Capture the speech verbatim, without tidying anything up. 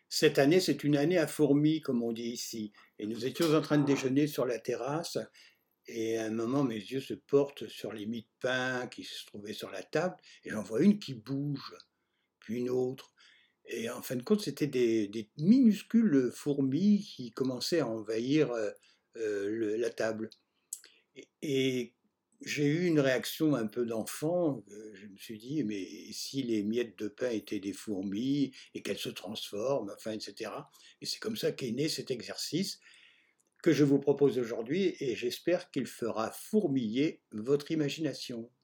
Cette année, c'est une année à fourmis, comme on dit ici. Et nous étions en train de déjeuner sur la terrasse, et à un moment, mes yeux se portent sur les mie de pain qui se trouvaient sur la table, et j'en vois une qui bouge, puis une autre. Et en fin de compte, c'était des, des minuscules fourmis qui commençaient à envahir euh, euh, le- la table. Et, et j'ai eu une réaction un peu d'enfant. euh, Je me suis dit, mais si les miettes de pain étaient des fourmis et qu'elles se transforment, enfin, et cetera. Et c'est comme ça qu'est né cet exercice que je vous propose aujourd'hui et j'espère qu'il fera fourmiller votre imagination.